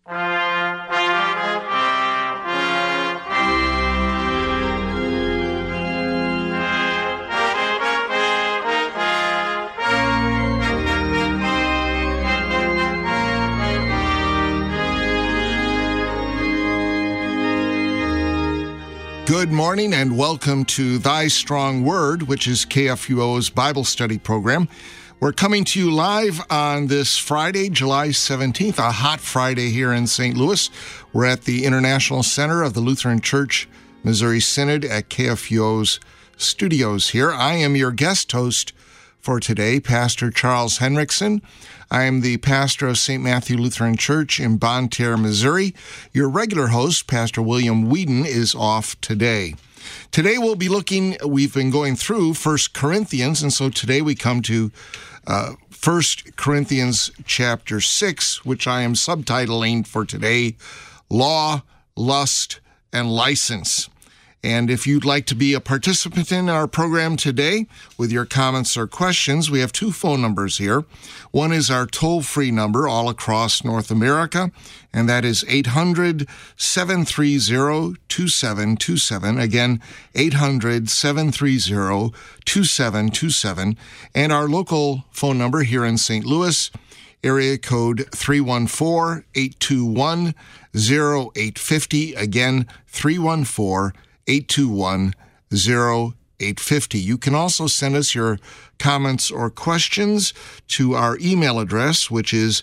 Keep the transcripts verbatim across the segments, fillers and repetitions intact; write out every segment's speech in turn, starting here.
Good morning and welcome to Thy Strong Word, which is K F U O's Bible study program. We're coming to you live on this Friday, July seventeenth, a hot Friday here in Saint Louis. We're at the International Center of the Lutheran Church Missouri Synod at K F U O's studios here. I am your guest host for today, Pastor Charles Henriksen. I am the pastor of Saint Matthew Lutheran Church in Bonne Terre, Missouri. Your regular host, Pastor William Whedon, is off today. Today we'll be looking, we've been going through First Corinthians, and so today we come to uh, First Corinthians chapter six, which I am subtitling for today, Law, Lust, and License. And if you'd like to be a participant in our program today with your comments or questions, we have two phone numbers here. One is our toll-free number all across North America, and that is eight hundred, seven three zero, two seven two seven. Again, eight hundred, seven three zero, two seven two seven. And our local phone number here in Saint Louis, area code three one four, eight two one, zero eight five zero. Again, three one four, eight two one, zero eight five zero. You can also send us your comments or questions to our email address, which is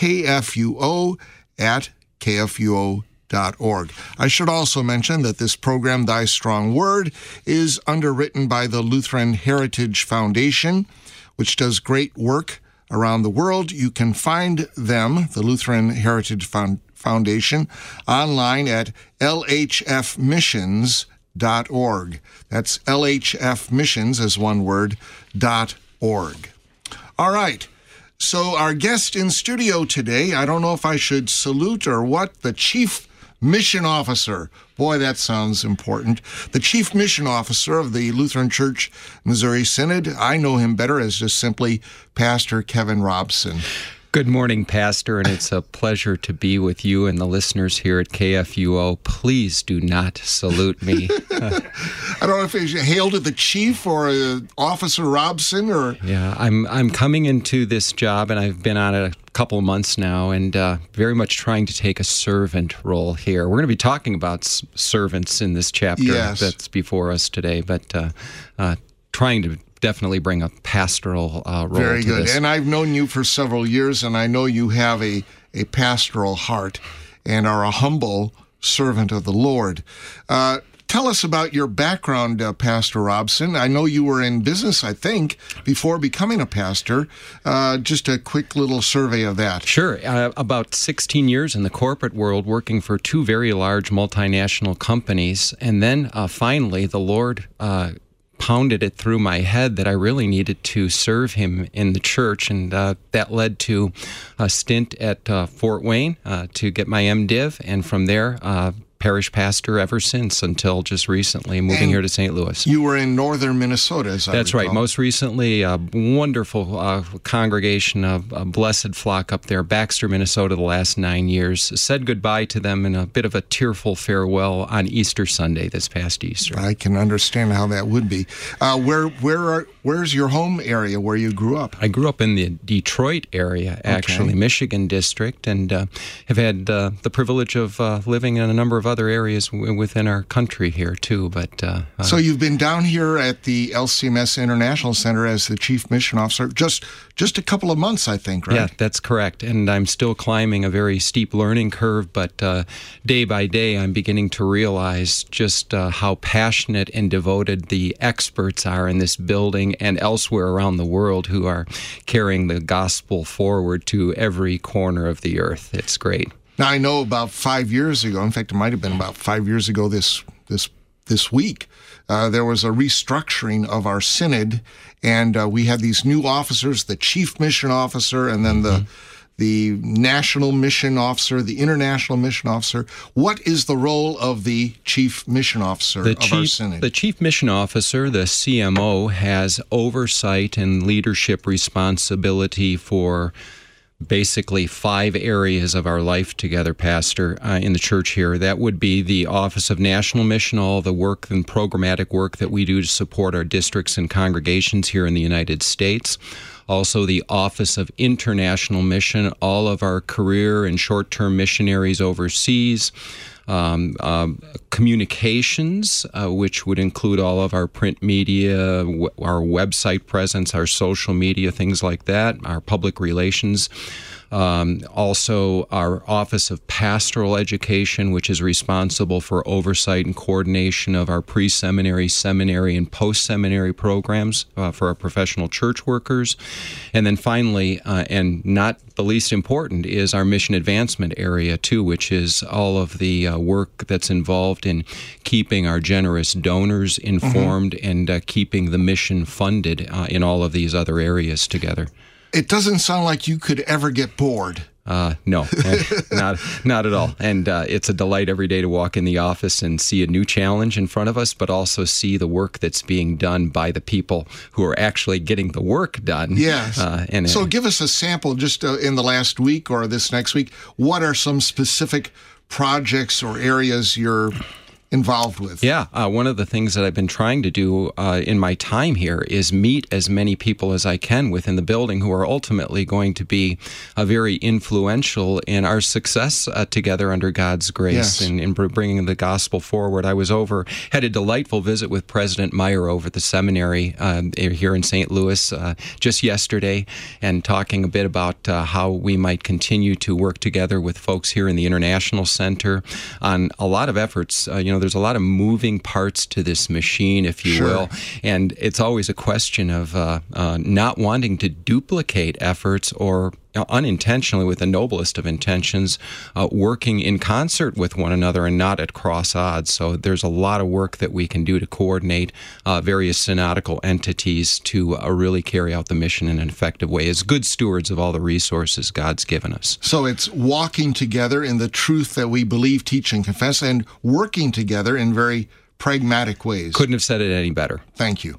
kfuo at kfuo dot org. I should also mention that this program, Thy Strong Word, is underwritten by the Lutheran Heritage Foundation, which does great work around the world. You can find them, the Lutheran Heritage Foundation, online at L H F missions dot org. That's L H F missions as one word, dot org. All right. So our guest in studio today, I don't know if I should salute or what, the Chief Mission Officer. Boy, that sounds important. The Chief Mission Officer of the Lutheran Church Missouri Synod. I know him better as just simply Pastor Kevin Robson. Good morning, Pastor, and it's a pleasure to be with you and the listeners here at K F U O. Please do not salute me. I don't know if it's hail to the chief or uh, Officer Robson or... Yeah, I'm I'm coming into this job, and I've been on it a couple of months now, and uh, very much trying to take a servant role here. We're going to be talking about s- servants in this chapter yes. that's before us today, but uh, uh, trying to definitely bring a pastoral uh, role Very to good. this. And I've known you for several years, and I know you have a, a pastoral heart and are a humble servant of the Lord. Uh, tell us about your background, uh, Pastor Robson. I know you were in business, I think, before becoming a pastor. Uh, just a quick little survey of that. Sure. Uh, about sixteen years in the corporate world, working for two very large multinational companies. And then uh, finally, the Lord uh pounded it through my head that I really needed to serve him in the church, and uh, that led to a stint at uh, Fort Wayne uh, to get my MDiv, and from there, uh, parish pastor ever since until just recently moving and here to Saint Louis. You were in northern Minnesota, as I That's recall. right. Most recently, a wonderful uh, congregation, a, a blessed flock up there, Baxter, Minnesota, the last nine years. Said goodbye to them in a bit of a tearful farewell on Easter Sunday, this past Easter. I can understand how that would be. Uh, where, where are, where's your home area where you grew up? I grew up in the Detroit area, actually, Okay. Michigan district, and uh, have had uh, the privilege of uh, living in a number of other areas w- within our country here, too. But uh, uh, So you've been down here at the L C M S International Center as the Chief Mission Officer just just a couple of months, I think, right? Yeah, that's correct. And I'm still climbing a very steep learning curve, but uh, day by day I'm beginning to realize just uh, how passionate and devoted the experts are in this building and elsewhere around the world who are carrying the gospel forward to every corner of the earth. It's great. Now, I know about five years ago, in fact, it might have been about five years ago this this this week, uh, there was a restructuring of our synod, and uh, we had these new officers, the chief mission officer, and then the the national mission officer, the international mission officer. What is the role of the chief mission officer The of chief, our synod? the chief mission officer, the C M O, has oversight and leadership responsibility for basically five areas of our life together, Pastor, uh, in the church here. That would be the Office of National Mission, all the work and programmatic work that we do to support our districts and congregations here in the United States. Also, the Office of International Mission, all of our career and short-term missionaries overseas. Um, um, communications, uh, which would include all of our print media, w- our website presence, our social media, things like that, our public relations. Um, also, our Office of Pastoral Education, which is responsible for oversight and coordination of our pre-seminary, seminary, and post-seminary programs uh, for our professional church workers. And then finally, uh, and not the least important, is our mission advancement area, too, which is all of the uh, work that's involved in keeping our generous donors informed mm-hmm. and uh, keeping the mission funded uh, in all of these other areas together. It doesn't sound like you could ever get bored. Uh, no, not not at all. And uh, it's a delight every day to walk in the office and see a new challenge in front of us, but also see the work that's being done by the people who are actually getting the work done. Yes. Uh, and so uh, give us a sample just uh, in the last week or this next week. What are some specific projects or areas you're involved with? Yeah, uh, one of the things that I've been trying to do uh, in my time here is meet as many people as I can within the building who are ultimately going to be uh, very influential in our success uh, together under God's grace yes. in, in bringing the gospel forward. I was over, had a delightful visit with President Meyer over at the seminary uh, here in Saint Louis uh, just yesterday, and talking a bit about uh, how we might continue to work together with folks here in the International Center on a lot of efforts. Uh, you know, there's a lot of moving parts to this machine, if you sure. will, and it's always a question of uh, uh, not wanting to duplicate efforts or unintentionally, with the noblest of intentions, uh, working in concert with one another and not at cross odds. So there's a lot of work that we can do to coordinate uh, various synodical entities to uh, really carry out the mission in an effective way as good stewards of all the resources God's given us. So it's walking together in the truth that we believe, teach, and confess, and working together in very pragmatic ways. Couldn't have said it any better. Thank you.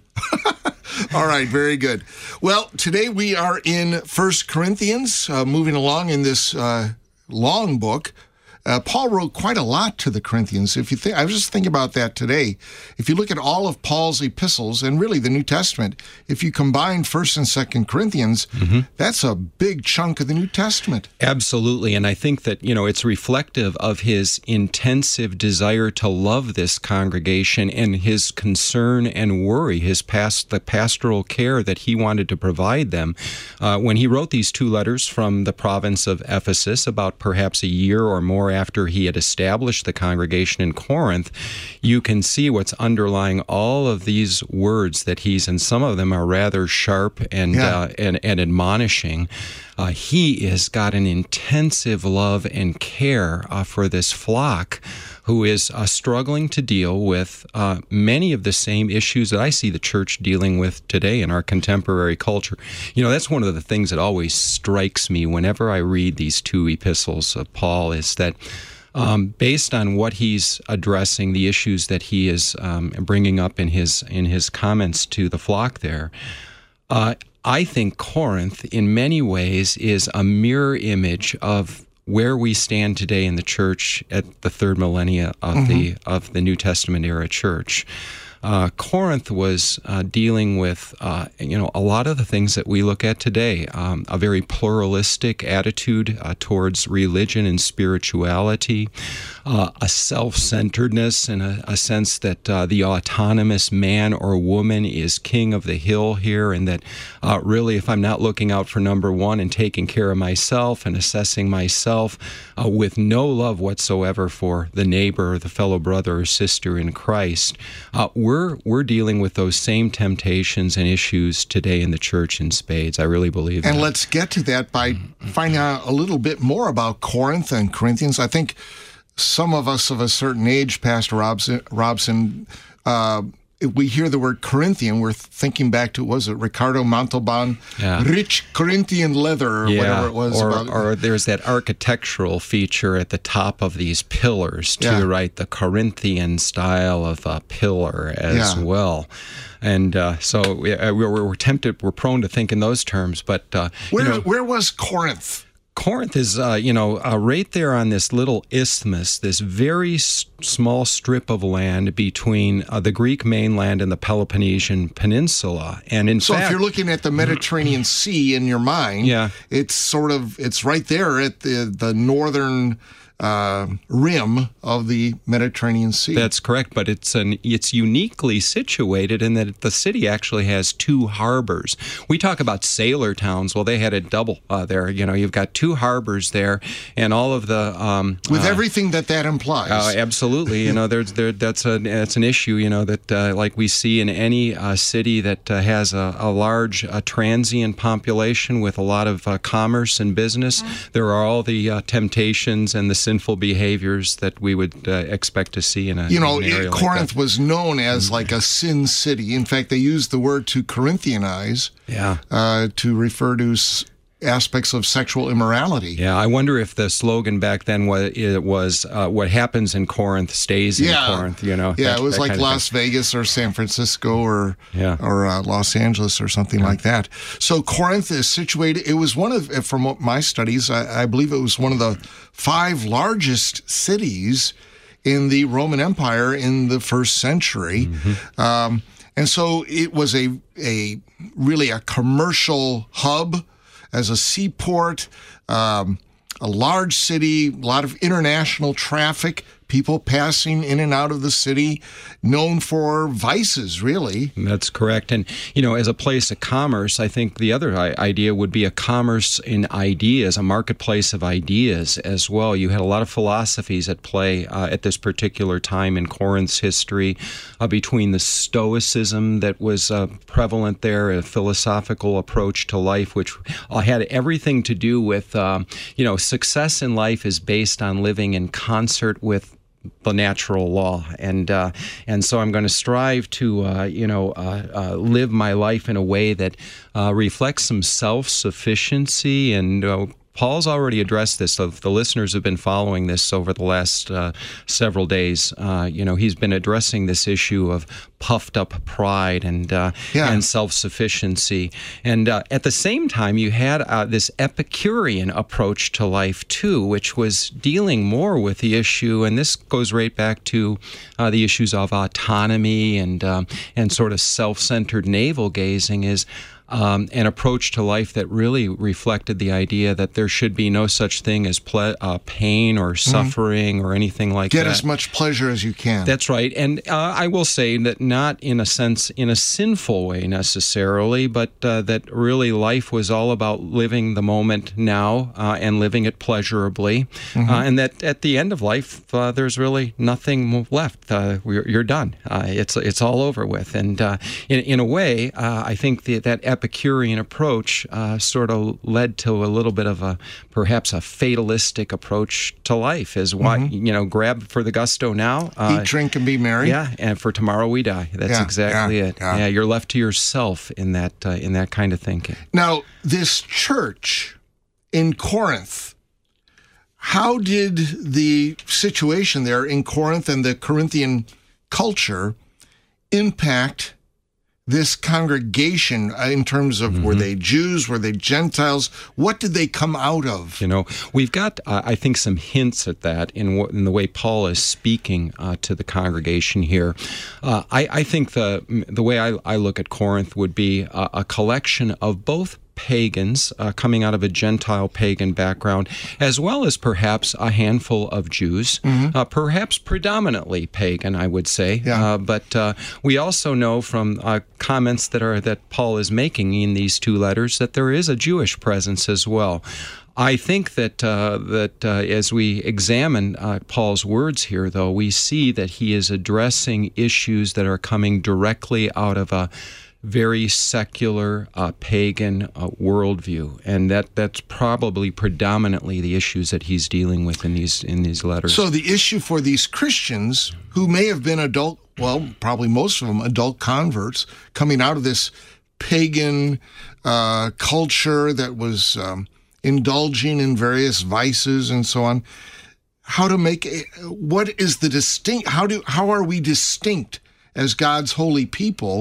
All right, very good. Well, today we are in First Corinthians, uh, moving along in this uh, long book. Uh, Paul wrote quite a lot to the Corinthians. If you think, I was just thinking about that today. If you look at all of Paul's epistles and really the New Testament, if you combine First and Second Corinthians, mm-hmm. that's a big chunk of the New Testament. Absolutely, and I think that, you know, it's reflective of his intensive desire to love this congregation and his concern and worry, his past the pastoral care that he wanted to provide them. Uh, when he wrote these two letters from the province of Ephesus, about perhaps a year or more after he had established the congregation in Corinth, you can see what's underlying all of these words that he's, and some of them are rather sharp and yeah. uh, and, and admonishing. Uh, he has got an intensive love and care uh, for this flock who is uh, struggling to deal with uh, many of the same issues that I see the church dealing with today in our contemporary culture. You know, that's one of the things that always strikes me whenever I read these two epistles of Paul, is that Um, based on what he's addressing, the issues that he is um, bringing up in his in his comments to the flock there, uh, I think Corinth, in many ways, is a mirror image of where we stand today in the church at the third millennia of mm-hmm. the of the New Testament era church. Uh, Corinth was uh, dealing with, uh, you know, a lot of the things that we look at today, um, a very pluralistic attitude uh, towards religion and spirituality, uh, a self-centeredness and a, a sense that uh, the autonomous man or woman is king of the hill here, and that uh, really, if I'm not looking out for number one and taking care of myself and assessing myself uh, with no love whatsoever for the neighbor or the fellow brother or sister in Christ, uh, We're we're dealing with those same temptations and issues today in the church in spades. I really believe that. And let's get to that by finding out a little bit more about Corinth and Corinthians. I think some of us of a certain age, Pastor Robson, Robson uh, if we hear the word Corinthian, we're thinking back to, was it Ricardo Montalban? Yeah. Rich Corinthian leather or yeah. whatever it was. Or, about. or there's that architectural feature at the top of these pillars, too, yeah. right? The Corinthian style of a pillar as yeah. well. And uh, so we, we're, we're tempted, we're prone to think in those terms. But uh, where you know, where was Corinth? Corinth is, uh, you know, uh, right there on this little isthmus, this very s- small strip of land between uh, the Greek mainland and the Peloponnesian Peninsula. And in so fact, if you're looking at the Mediterranean Sea in your mind, yeah. it's sort of, it's right there at the, the northern Uh, rim of the Mediterranean Sea. That's correct, but it's an it's uniquely situated in that the city actually has two harbors. We talk about sailor towns. Well, they had a double uh, there. You know, you've got two harbors there, and all of the um, with uh, everything that that implies. Uh, absolutely, you know, there's there that's a that's an issue. You know that uh, like we see in any uh, city that uh, has a, a large uh, transient population with a lot of uh, commerce and business. Mm-hmm. There are all the uh, temptations and the sinful behaviors that we would uh, expect to see in a you know in an area Corinth like was known as like a sin city. In fact, they used the word to Corinthianize, yeah, uh, to refer to s- aspects of sexual immorality. Yeah, I wonder if the slogan back then was it was uh, what happens in Corinth stays in yeah. Corinth. You know, yeah, that, it was like Las thing. Vegas or San Francisco or yeah. or uh, Los Angeles or something yeah. like that. So Corinth is situated. It was one of, from my studies, I, I believe it was one of the five largest cities in the Roman Empire in the first century. Mm-hmm. Um, and so it was a a really a commercial hub, as a seaport, um, a large city, a lot of international traffic, people passing in and out of the city, known for vices, really. That's correct. And, you know, as a place of commerce, I think the other idea would be a commerce in ideas, a marketplace of ideas as well. You had a lot of philosophies at play uh, at this particular time in Corinth's history, uh, between the Stoicism that was uh, prevalent there, a philosophical approach to life, which uh, had everything to do with, um, you know, success in life is based on living in concert with the natural law, and uh, and so I'm going to strive to uh, you know uh, uh, live my life in a way that uh, reflects some self-sufficiency. And uh, Paul's already addressed this. So if the listeners have been following this over the last uh, several days, uh, you know, he's been addressing this issue of puffed up pride and uh, yeah. and self-sufficiency. And uh, at the same time, you had uh, this Epicurean approach to life too, which was dealing more with the issue, and this goes right back to uh, the issues of autonomy and um, and sort of self-centered navel-gazing, is Um, an approach to life that really reflected the idea that there should be no such thing as ple- uh, pain or suffering mm-hmm. or anything like Get that. Get as much pleasure as you can. That's right. And uh, I will say that not in a sense, in a sinful way necessarily, but uh, that really life was all about living the moment now uh, and living it pleasurably. Mm-hmm. Uh, and that at the end of life, uh, there's really nothing left. Uh, you're, you're done. Uh, it's it's all over with. And uh, in, in a way, uh, I think the, that Epicurean approach uh, sort of led to a little bit of a, perhaps a fatalistic approach to life, is what, mm-hmm. you know, grab for the gusto now. Uh, Eat, drink, and be merry. Yeah, and for tomorrow we die. That's yeah, exactly yeah, it. Yeah. yeah, you're left to yourself in that uh, in that kind of thinking. Now, this church in Corinth, how did the situation there in Corinth and the Corinthian culture impact this congregation in terms of, mm-hmm. were they Jews, were they Gentiles? What did they come out of? You know, we've got, uh, I think, some hints at that in, w- in the way Paul is speaking uh, to the congregation here. Uh, I, I think the the way I, I look at Corinth would be a, a collection of both pagans uh, coming out of a Gentile pagan background, as well as perhaps a handful of Jews, mm-hmm. uh, perhaps predominantly pagan, I would say. Yeah. Uh, but uh, we also know from uh, comments that are that Paul is making in these two letters that there is a Jewish presence as well. I think that uh, that uh, as we examine uh, Paul's words here, though, we see that he is addressing issues that are coming directly out of a very secular, uh, pagan uh, worldview, and that that's probably predominantly the issues that he's dealing with in these in these letters. So the issue for these Christians who may have been adult, well, probably most of them adult converts coming out of this pagan uh, culture that was um, indulging in various vices and so on. How to make a, what is the distinct? How do how are we distinct as God's holy people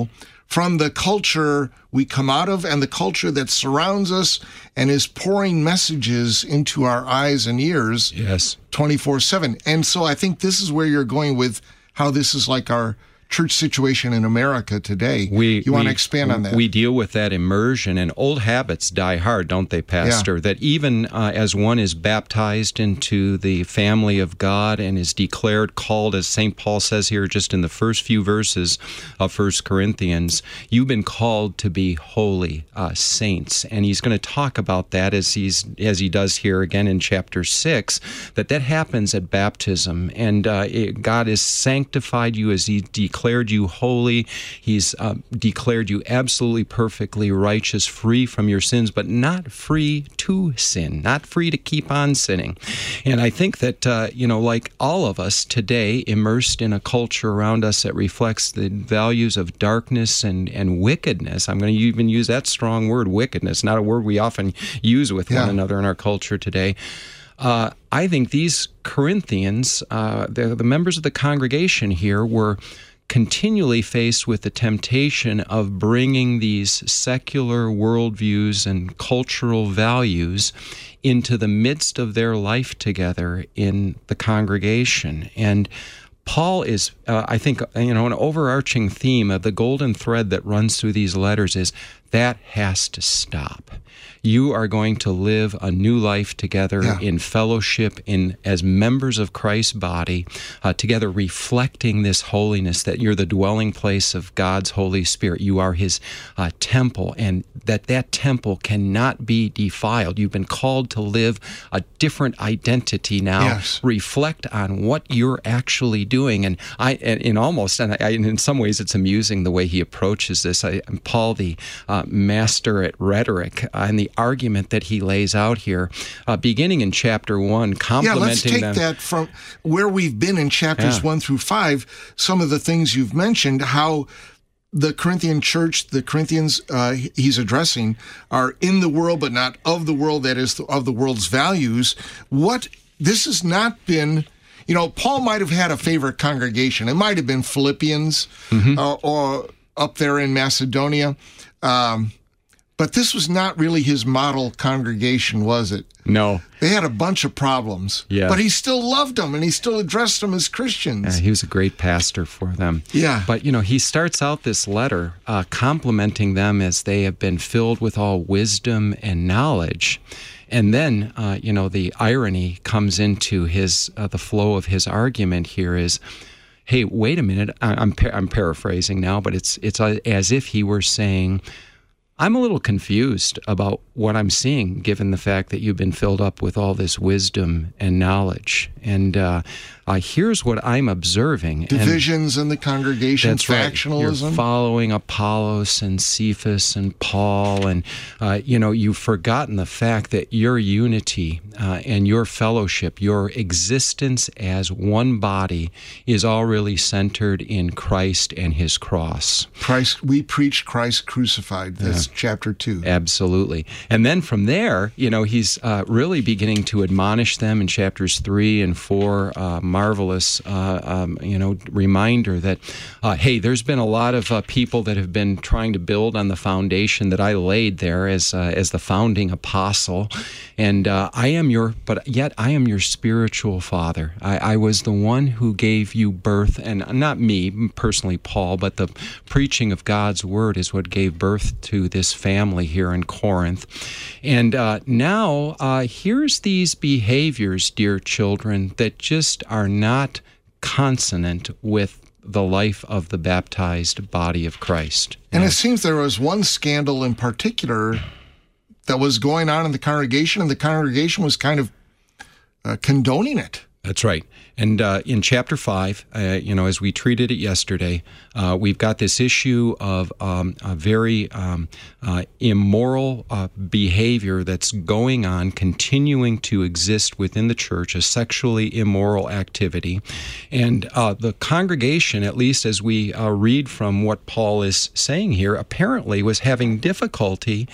from the culture we come out of and the culture that surrounds us and is pouring messages into our eyes and ears yes. twenty-four seven. And so I think this is where you're going with how this is like our church situation in America today. We, you want we, to expand on that? We deal with that immersion, and old habits die hard, don't they, Pastor? Yeah. That even uh, as one is baptized into the family of God and is declared, called, as Saint Paul says here just in the first few verses of First Corinthians, you've been called to be holy uh, saints. And he's going to talk about that as he's as he does here again in chapter six, that that happens at baptism. And uh, it, God has sanctified you as he declared declared you holy. He's uh, declared you absolutely perfectly righteous, free from your sins, but not free to sin, not free to keep on sinning. And I think that, uh, you know, like all of us today, immersed in a culture around us that reflects the values of darkness and, and wickedness. I'm going to even use that strong word, wickedness, not a word we often use with yeah. one another in our culture today. Uh, I think these Corinthians, uh, the, the members of the congregation here, were continually faced with the temptation of bringing these secular worldviews and cultural values into the midst of their life together in the congregation. And Paul is, uh, I think, you know, an overarching theme of the golden thread that runs through these letters is that has to stop. You are going to live a new life together yeah. in fellowship, in as members of Christ's body, uh, together reflecting this holiness, that you're the dwelling place of God's Holy Spirit. You are His uh, temple, and that that temple cannot be defiled. You've been called to live a different identity now. Yes. Reflect on what you're actually doing. And I, and in almost, and I, in some ways, it's amusing the way he approaches this. I, Paul, the uh, master at rhetoric, uh, and the argument that he lays out here, uh, beginning in chapter one, complimenting Yeah, let's take them. that from where we've been in chapters Yeah. one through five, some of the things you've mentioned, how the Corinthian church, the Corinthians uh, he's addressing, are in the world but not of the world, that is, of the world's values. What, this has not been, you know, Paul might have had a favorite congregation. It might have been Philippians mm-hmm. uh, or up there in Macedonia. Um, but this was not really his model congregation, was it? No. They had a bunch of problems. Yeah. But he still loved them, and he still addressed them as Christians. Yeah, he was a great pastor for them. Yeah. But, you know, he starts out this letter uh, complimenting them as they have been filled with all wisdom and knowledge. And then, uh, you know, the irony comes into his uh, the flow of his argument here is, hey, wait a minute. I- I'm par- I'm paraphrasing now, but it's it's as if he were saying, I'm a little confused about what I'm seeing, given the fact that you've been filled up with all this wisdom and knowledge. And uh, uh, here's what I'm observing. Divisions and in the congregation, that's factionalism. Right. You're following Apollos and Cephas and Paul, and uh, you know, you've forgotten the fact that your unity uh, and your fellowship, your existence as one body, is all really centered in Christ and His cross. Christ, we preach Christ crucified. That's yeah. chapter two. Absolutely. And then from there, you know, he's uh, really beginning to admonish them in chapters three and four. Uh, marvelous, uh, um, you know, reminder that, uh, hey, there's been a lot of uh, people that have been trying to build on the foundation that I laid there as uh, as the founding apostle, and uh, I am your, but yet I am your spiritual father. I, I was the one who gave you birth, and not me personally, Paul, but the preaching of God's word is what gave birth to this family here in Corinth. And uh, now uh, here's these behaviors, dear children, that just are not consonant with the life of the baptized body of Christ. And it seems there was one scandal in particular that was going on in the congregation, and the congregation was kind of uh, condoning it. That's right. And uh, in chapter five, uh, you know, as we treated it yesterday, uh, we've got this issue of um, a very um, uh, immoral uh, behavior that's going on, continuing to exist within the church, a sexually immoral activity. And uh, the congregation, at least as we uh, read from what Paul is saying here, apparently was having difficulty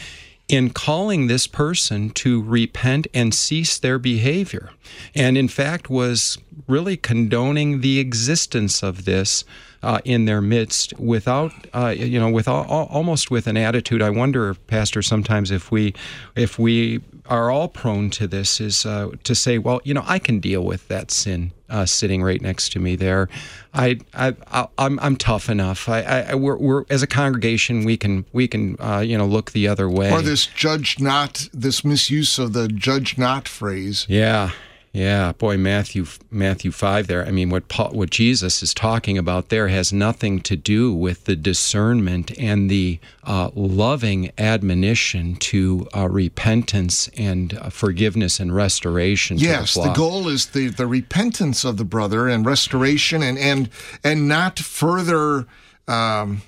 in calling this person to repent and cease their behavior, and in fact was really condoning the existence of this uh, in their midst without, uh, you know, with all, almost with an attitude. I wonder, Pastor, sometimes if we, if we are all prone to this, is uh, to say, well, you know, I can deal with that sin uh, sitting right next to me there. I, I, I I'm, I'm tough enough. I, I we're, we're as a congregation, we can, we can, uh, you know, look the other way. Or this judge not, this misuse of the judge not phrase. Yeah. Yeah, boy, Matthew Matthew five there. I mean, what Paul, what Jesus is talking about there has nothing to do with the discernment and the uh, loving admonition to uh, repentance and uh, forgiveness and restoration. Yes, to the, the goal is the, the repentance of the brother and restoration, and and and not further. Um,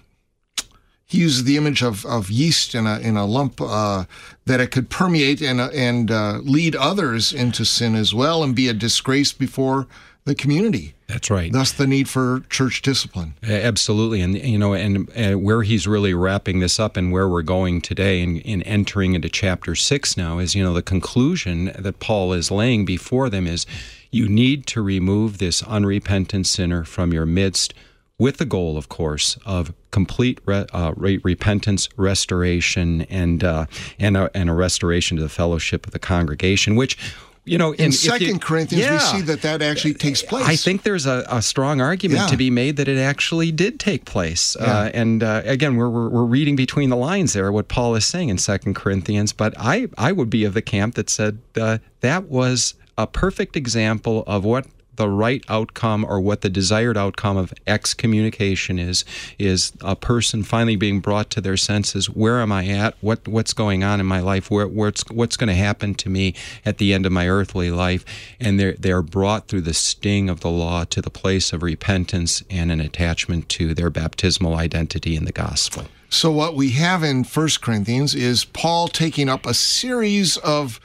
He uses the image of, of yeast in a in a lump, uh, that it could permeate and uh, and uh, lead others into sin as well and be a disgrace before the community. That's right. Thus, the need for church discipline. Absolutely, and you know, and uh, where he's really wrapping this up, and where we're going today, and in entering into chapter six now, is, you know, the conclusion that Paul is laying before them is, you need to remove this unrepentant sinner from your midst, with the goal, of course, of complete re, uh, re, repentance, restoration, and uh, and a, and a restoration to the fellowship of the congregation, which, you know, in, in Second Corinthians, yeah, we see that that actually takes place. I think there's a, a strong argument yeah. to be made that it actually did take place. Yeah. Uh, and uh, again, we're, we're we're reading between the lines there what Paul is saying in Second Corinthians. But I I would be of the camp that said uh, that was a perfect example of what the right outcome, or what the desired outcome of excommunication is, is a person finally being brought to their senses. Where am I at? What what's going on in my life? Where what's what's going to happen to me at the end of my earthly life? And they're they're brought through the sting of the law to the place of repentance and an attachment to their baptismal identity in the gospel. So what we have in First Corinthians is Paul taking up a series of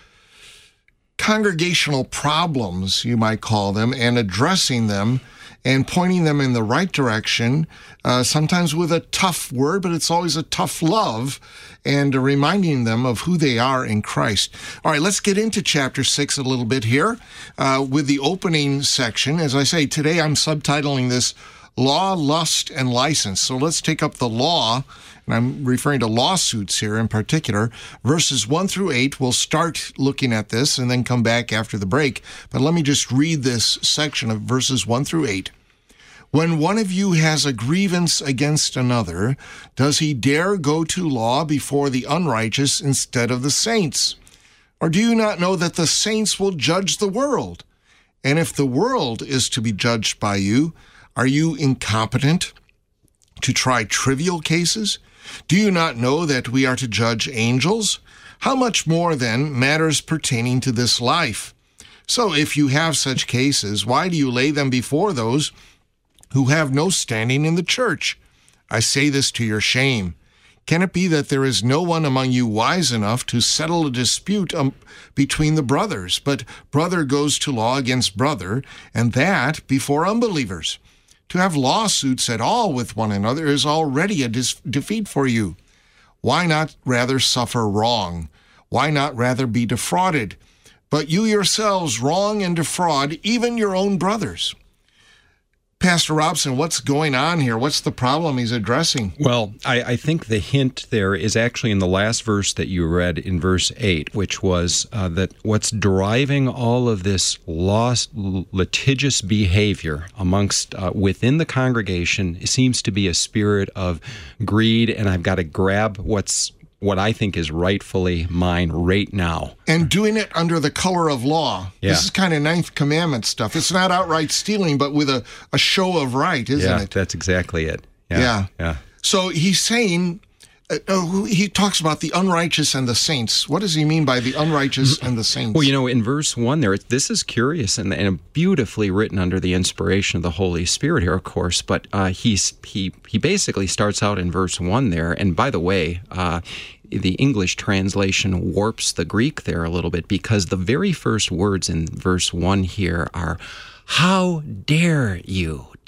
congregational problems, you might call them, and addressing them and pointing them in the right direction, uh, sometimes with a tough word, but it's always a tough love, and uh, reminding them of who they are in Christ. All right, let's get into chapter six a little bit here uh, with the opening section. As I say, today I'm subtitling this Law, Lust, and License. So let's take up the law, and I'm referring to lawsuits here in particular. Verses one through eight, we'll start looking at this and then come back after the break. But let me just read this section of verses one through eight. When one of you has a grievance against another, does he dare go to law before the unrighteous instead of the saints? Or do you not know that the saints will judge the world? And if the world is to be judged by you, are you incompetent to try trivial cases? Do you not know that we are to judge angels? How much more, then, matters pertaining to this life? So if you have such cases, why do you lay them before those who have no standing in the church? I say this to your shame. Can it be that there is no one among you wise enough to settle a dispute um, between the brothers, but brother goes to law against brother, and that before unbelievers? To have lawsuits at all with one another is already a dis- defeat for you. Why not rather suffer wrong? Why not rather be defrauded? But you yourselves wrong and defraud even your own brothers. Pastor Robson, what's going on here? What's the problem he's addressing? Well, I, I think the hint there is actually in the last verse that you read in verse eight, which was uh, that what's driving all of this lost, litigious behavior amongst uh, within the congregation seems to be a spirit of greed, and I've got to grab what's what I think is rightfully mine right now. And doing it under the color of law. Yeah. This is kind of Ninth Commandment stuff. It's not outright stealing, but with a, a show of right, isn't yeah, it? That's exactly it. Yeah. Yeah. yeah. So he's saying, uh, he talks about the unrighteous and the saints. What does he mean by the unrighteous and the saints? Well, you know, in verse one there, this is curious and, and beautifully written under the inspiration of the Holy Spirit here, of course, but uh, he's, he he basically starts out in verse one there, and by the way, uh, the English translation warps the Greek there a little bit, because the very first words in verse one here are, how dare you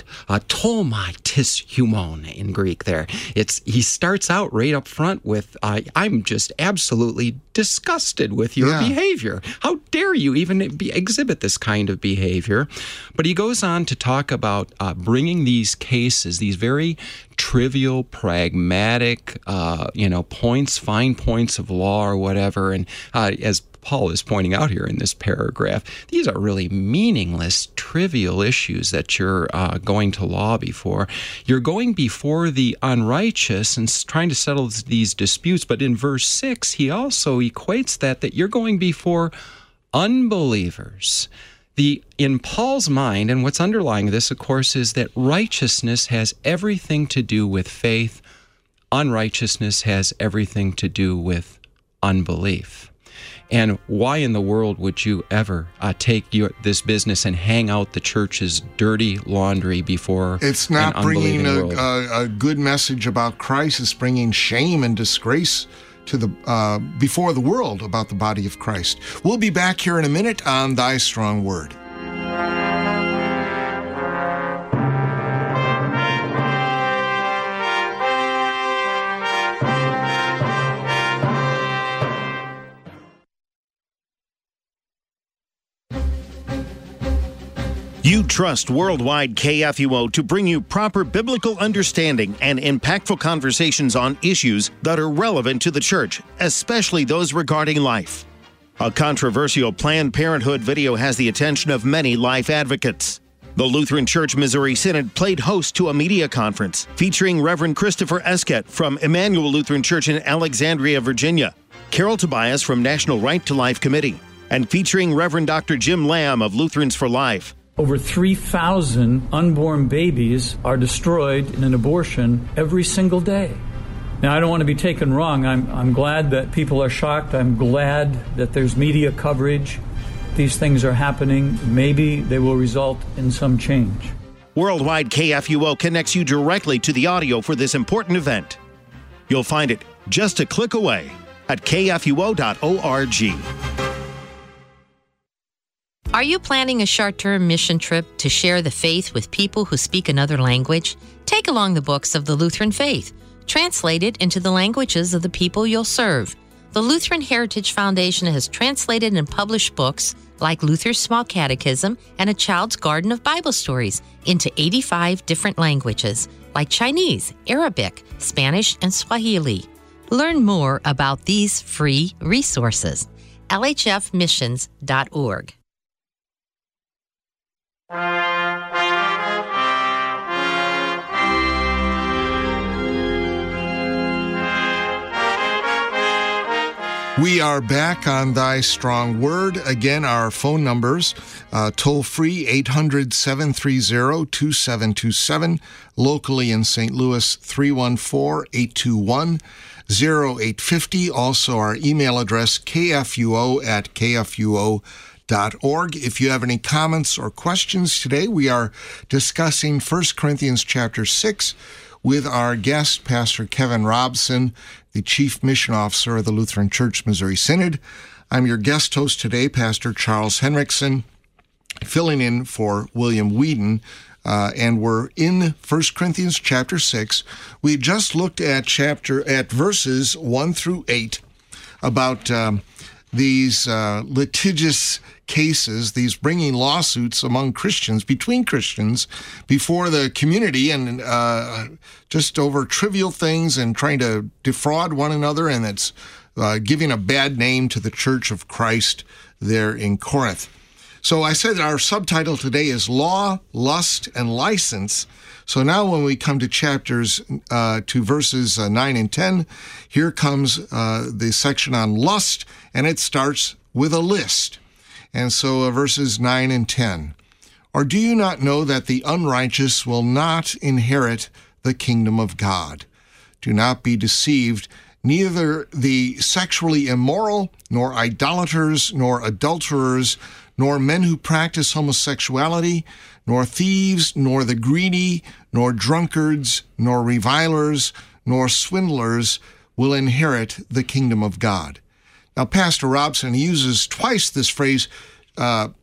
uh, tolmai tis humon in Greek there. It's He starts out right up front with, uh, I'm just absolutely disgusted with your Yeah. behavior. How dare you even be, exhibit this kind of behavior? But he goes on to talk about uh, bringing these cases, these very trivial, pragmatic, uh, you know, points, fine points of law or whatever. And uh, as Paul is pointing out here in this paragraph, these are really meaningless, trivial issues that you're uh, going to law before. You're going before the unrighteous and trying to settle these disputes. But in verse six, he also equates that, that you're going before unbelievers. The, in Paul's mind, and what's underlying this, of course, is that righteousness has everything to do with faith. Unrighteousness has everything to do with unbelief. And why in the world would you ever uh, take your, this business and hang out the church's dirty laundry before It's not an bringing unbelieving a, world? a, a good message about Christ. It's bringing shame and disgrace to the uh, before the world about the body of Christ. We'll be back here in a minute on Thy Strong Word. You trust Worldwide K F U O to bring you proper biblical understanding and impactful conversations on issues that are relevant to the church, especially those regarding life. A controversial Planned Parenthood video has the attention of many life advocates. The Lutheran Church Missouri Synod played host to a media conference featuring Reverend Christopher Esket from Emmanuel Lutheran Church in Alexandria, Virginia, Carol Tobias from National Right to Life Committee, and featuring Reverend Doctor Jim Lamb of Lutherans for Life. Over three thousand unborn babies are destroyed in an abortion every single day. Now, I don't want to be taken wrong. I'm, I'm glad that people are shocked. I'm glad that there's media coverage. These things are happening. Maybe they will result in some change. Worldwide K F U O connects you directly to the audio for this important event. You'll find it just a click away at k f u o dot org. Are you planning a short-term mission trip to share the faith with people who speak another language? Take along the books of the Lutheran faith, translated into the languages of the people you'll serve. The Lutheran Heritage Foundation has translated and published books like Luther's Small Catechism and A Child's Garden of Bible Stories into eighty-five different languages, like Chinese, Arabic, Spanish, and Swahili. Learn more about these free resources. L H F missions dot org. We are back on Thy Strong Word. Again, our phone numbers, uh, toll-free eight hundred, seven three zero, two seven two seven, locally in Saint Louis three one four, eight two one, zero eight five zero. Also our email address, k f u o at k f u o dot org. If you have any comments or questions today, we are discussing First Corinthians chapter six with our guest, Pastor Kevin Robson, the Chief Mission Officer of the Lutheran Church Missouri Synod. I'm your guest host today, Pastor Charles Henriksen, filling in for William Whedon, uh, and we're in First Corinthians chapter six. We just looked at chapter at verses one through eight about um, these uh, litigious cases, these bringing lawsuits among Christians, between Christians, before the community, and uh, just over trivial things and trying to defraud one another, and it's uh, giving a bad name to the Church of Christ there in Corinth. So I said that our subtitle today is Law, Lust, and License. So now when we come to chapters, uh, to verses uh, nine and ten, here comes uh, the section on lust, and it starts with a list. And so uh, verses nine and ten. Or do you not know that the unrighteous will not inherit the kingdom of God? Do not be deceived. Neither the sexually immoral, nor idolaters, nor adulterers, nor men who practice homosexuality, nor thieves, nor the greedy, nor drunkards, nor revilers, nor swindlers will inherit the kingdom of God. Now, Pastor Robson uses twice this phrase, uh,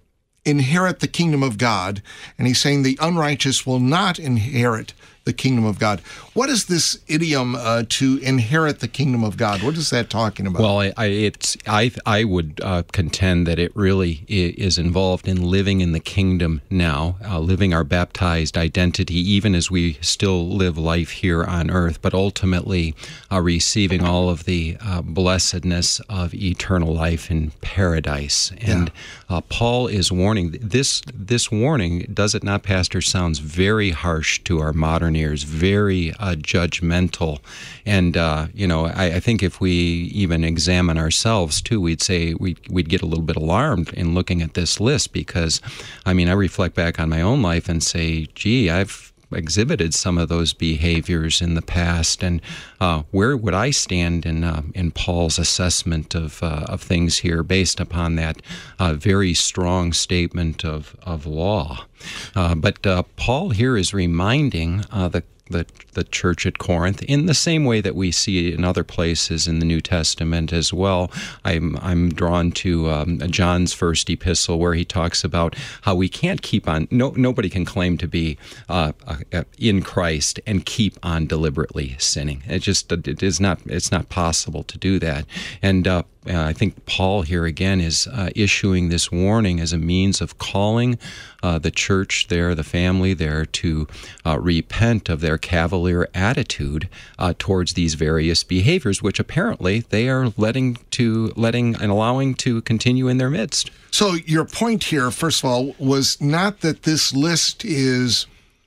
inherit the kingdom of God, and he's saying the unrighteous will not inherit the kingdom of God. What is this idiom uh, to inherit the kingdom of God? What is that talking about? Well, I, I, it's, I, I would uh, contend that it really is involved in living in the kingdom now, uh, living our baptized identity, even as we still live life here on earth, but ultimately uh, receiving all of the uh, blessedness of eternal life in paradise. And yeah. uh, Paul is warning, this, this warning, does it not, Pastor, sounds very harsh to our modern ears, very uh, judgmental. And, uh, you know, I, I think if we even examine ourselves, too, we'd say we'd, we'd get a little bit alarmed in looking at this list because, I mean, I reflect back on my own life and say, gee, I've exhibited some of those behaviors in the past, and uh, where would I stand in uh, in Paul's assessment of uh, of things here, based upon that uh, very strong statement of of law? Uh, but uh, Paul here is reminding uh, the the the church at Corinth in the same way that we see it in other places in the New Testament as well. I'm I'm drawn to um, John's first epistle, where he talks about how we can't keep on. No, nobody can claim to be uh, uh, in Christ and keep on deliberately sinning. It just it is not. It's not possible to do that. And uh, I think Paul here again is uh, issuing this warning as a means of calling uh, the church there, the family there, to uh, repent of their cavalier attitude uh, towards these various behaviors, which apparently they are letting to letting and allowing to continue in their midst. So your point here, first of all, was not that this list is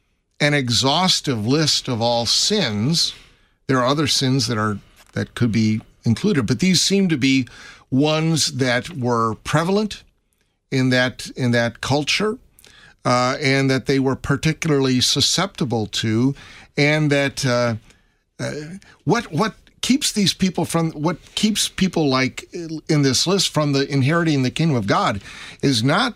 an exhaustive list of all sins. There are other sins that are that could be included, but these seem to be ones that were prevalent in that in that culture, uh, and that they were particularly susceptible to, and that uh, uh, what what keeps these people from what keeps people like in this list from the inheriting the kingdom of God is not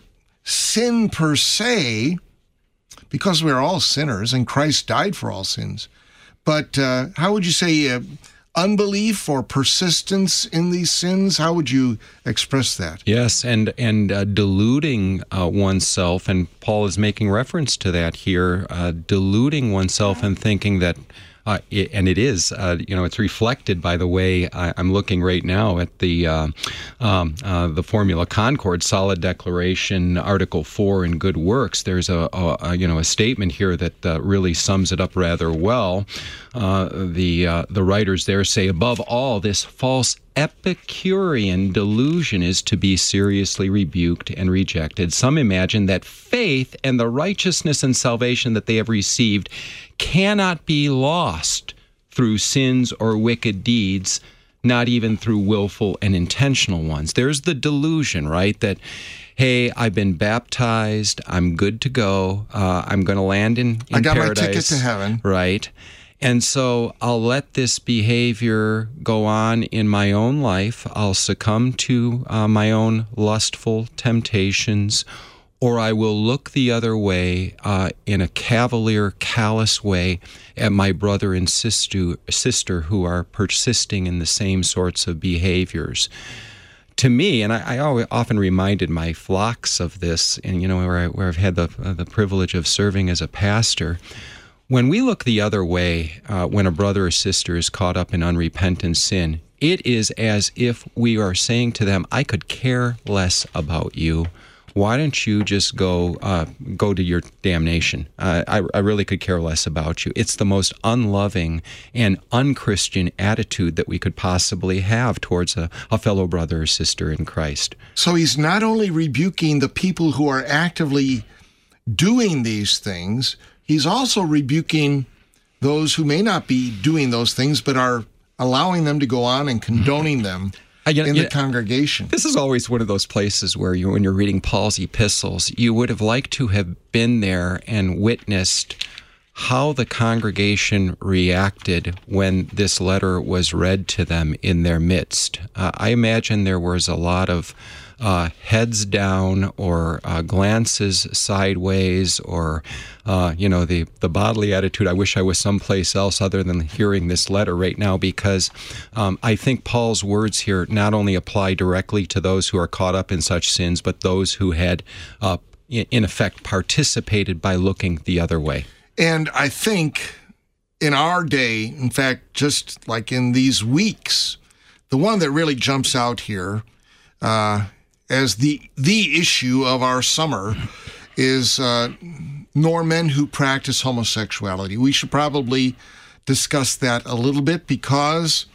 sin per se, because we are all sinners and Christ died for all sins, but uh, how would you say? Uh, Unbelief or persistence in these sins? How would you express that? Yes, and and uh, deluding uh, oneself, and Paul is making reference to that here, uh, deluding oneself and thinking that, uh, it, and it is, uh, you know, it's reflected by the way I, I'm looking right now at the uh, um, uh, the Formula Concord Solid Declaration, Article Four in Good Works. There's a, a, a you know a statement here that uh, really sums it up rather well. Uh, the uh, the writers there say, above all, this false Epicurean delusion is to be seriously rebuked and rejected. Some imagine that faith and the righteousness and salvation that they have received cannot be lost through sins or wicked deeds, not even through willful and intentional ones. There's the delusion, right, that, hey, I've been baptized, I'm good to go, uh, I'm going to land in, in I got paradise. my ticket to heaven. Right. And so I'll let this behavior go on in my own life. I'll succumb to uh, my own lustful temptations, or I will look the other way uh, in a cavalier, callous way at my brother and sister, sister who are persisting in the same sorts of behaviors. To me, and I, I always, often reminded my flocks of this, and you know, where, I, where I've had the uh, the privilege of serving as a pastor. When we look the other way, uh, when a brother or sister is caught up in unrepentant sin, it is as if we are saying to them, I could care less about you. Why don't you just go uh, go to your damnation? Uh, I, I really could care less about you. It's the most unloving and unchristian attitude that we could possibly have towards a, a fellow brother or sister in Christ. So he's not only rebuking the people who are actively doing these things, he's also rebuking those who may not be doing those things, but are allowing them to go on and condoning them I, you know, in the you know, congregation. This is always one of those places where you, when you're reading Paul's epistles, you would have liked to have been there and witnessed how the congregation reacted when this letter was read to them in their midst. Uh, I imagine there was a lot of Uh, heads down, or uh, glances sideways, or uh, you know, the the bodily attitude. I wish I was someplace else other than hearing this letter right now, because um, I think Paul's words here not only apply directly to those who are caught up in such sins, but those who had uh, in effect, participated by looking the other way. And I think in our day, in fact, just like in these weeks, the one that really jumps out here uh, as the the issue of our summer is uh, nor men who practice homosexuality. We should probably discuss that a little bit, because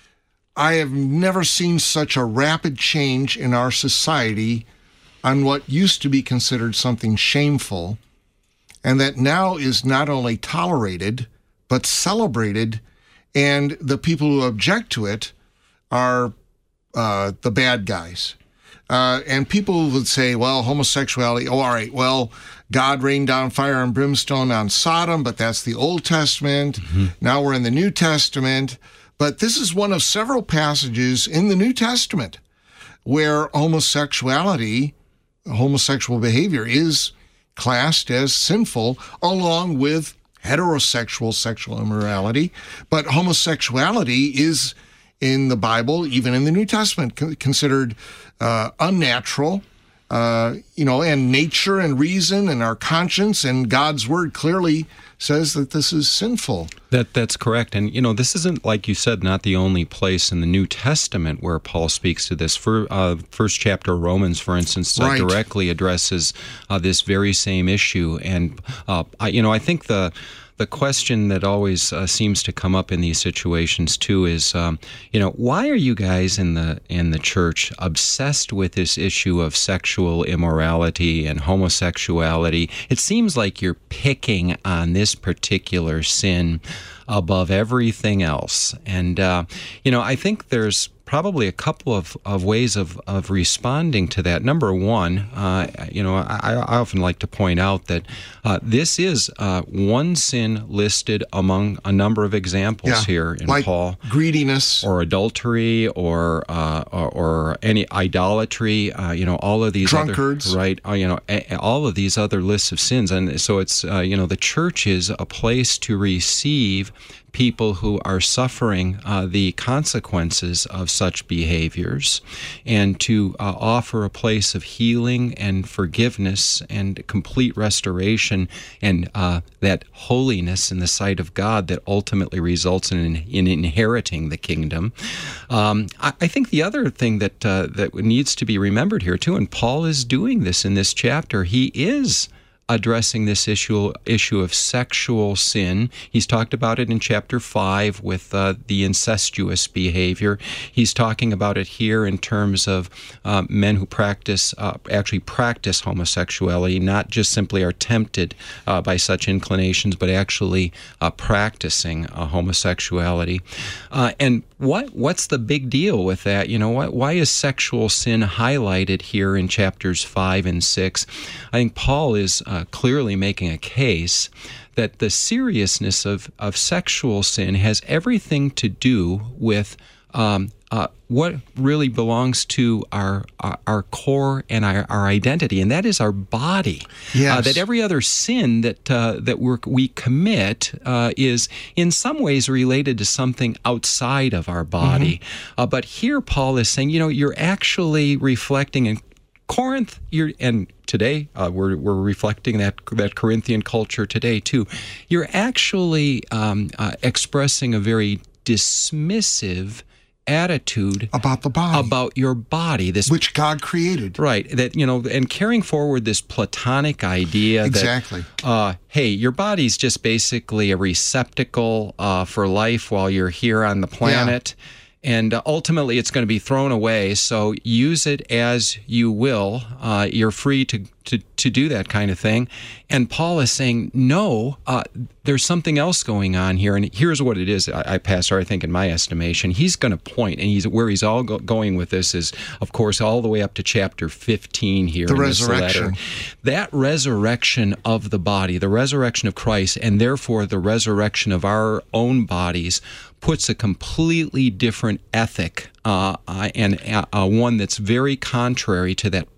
I have never seen such a rapid change in our society on what used to be considered something shameful, and that now is not only tolerated, but celebrated, and the people who object to it are uh, the bad guys. Uh, and people would say, well, homosexuality, oh, all right, well, God rained down fire and brimstone on Sodom, but that's the Old Testament. Mm-hmm. Now we're in the New Testament. But this is one of several passages in the New Testament where homosexuality, homosexual behavior is classed as sinful, along with heterosexual sexual immorality. But homosexuality is, in the Bible, even in the New Testament, considered uh, unnatural, uh, you know, and nature and reason and our conscience and God's word clearly says that this is sinful. That that's correct. And, you know, this isn't, like you said, not the only place in the New Testament where Paul speaks to this. For, uh, first chapter of Romans, for instance, uh, right. directly addresses uh, this very same issue. And, uh, I, you know, I think the... The question that always uh, seems to come up in these situations too is, um, you know, why are you guys in the in the church obsessed with this issue of sexual immorality and homosexuality? It seems like you're picking on this particular sin above everything else. And, uh, you know, I think there's probably a couple of, of ways of, of responding to that. Number one, uh, you know, I, I often like to point out that uh, this is uh, one sin listed among a number of examples yeah, here in like Paul. Greediness. Or adultery, or uh, or, or any idolatry, uh, you know, all of these drunkards. Other, right, uh, you know, a, all of these other lists of sins. And so it's, uh, you know, the church is a place to receive people who are suffering uh, the consequences of such behaviors, and to uh, offer a place of healing and forgiveness and complete restoration and uh, that holiness in the sight of God that ultimately results in, in inheriting the kingdom. Um, I, I think the other thing that uh, that needs to be remembered here too, and Paul is doing this in this chapter, he is addressing this issue issue of sexual sin. He's talked about it in chapter five with uh, the incestuous behavior. He's talking about it here in terms of uh, men who practice, uh, actually practice homosexuality, not just simply are tempted uh, by such inclinations, but actually uh, practicing uh, homosexuality. Uh, and what what's the big deal with that? You know, why, why is sexual sin highlighted here in chapters five and six? I think Paul is uh, clearly making a case that the seriousness of, of sexual sin has everything to do with um, uh, what really belongs to our our, our core and our, our identity, and that is our body. Yes. Uh, that every other sin that uh, that we're, we commit uh, is in some ways related to something outside of our body. Mm-hmm. Uh, but here Paul is saying, you know, you're actually reflecting in Corinth, you're, and today uh, we're we're reflecting that that Corinthian culture today too. You're actually um, uh, expressing a very dismissive attitude about the body, about your body, this which God created, right? That, you know, and carrying forward this Platonic idea exactly. that, uh, hey, your body's just basically a receptacle uh, for life while you're here on the planet. Yeah. And ultimately, it's going to be thrown away, so use it as you will. Uh, you're free to, to, to do that kind of thing. And Paul is saying, no, uh, there's something else going on here. And here's what it is, I, I Pastor, I think, in my estimation. He's going to point, and he's where he's all go, going with this is, of course, all the way up to chapter fifteen here. The in resurrection. This letter. That resurrection of the body, the resurrection of Christ, and therefore the resurrection of our own bodies, puts a completely different ethic uh, uh, and uh, uh, one that's very contrary to that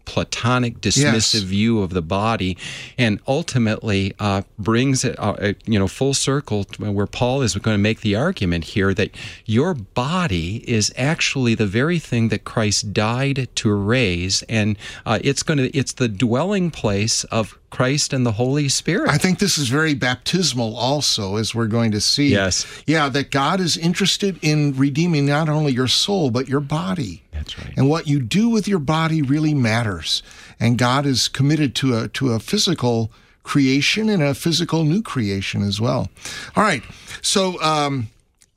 Platonic, dismissive Yes. view of the body, and ultimately uh, brings it, uh, you know, full circle to where Paul is going to make the argument here that your body is actually the very thing that Christ died to raise, and uh, it's going to it's the dwelling place of Christ and the Holy Spirit. I think this is very baptismal also, as we're going to see. Yes. Yeah, that God is interested in redeeming not only your soul, but your body. That's right. And what you do with your body really matters. And God is committed to a to a physical creation and a physical new creation as well. All right. So um,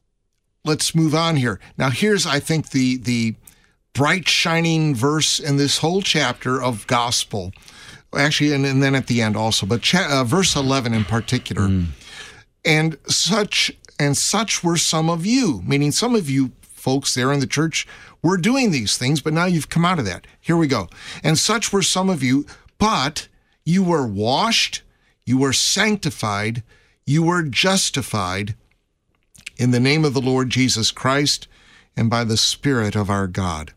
let's move on here. Now, here's, I think, the the bright, shining verse in this whole chapter of gospel. Actually, and, and then at the end also, but cha- uh, verse eleven in particular. Mm. And such and such were some of you, meaning some of you folks there in the church were doing these things, but now you've come out of that. Here we go. And such were some of you, but you were washed, you were sanctified, you were justified in the name of the Lord Jesus Christ and by the Spirit of our God.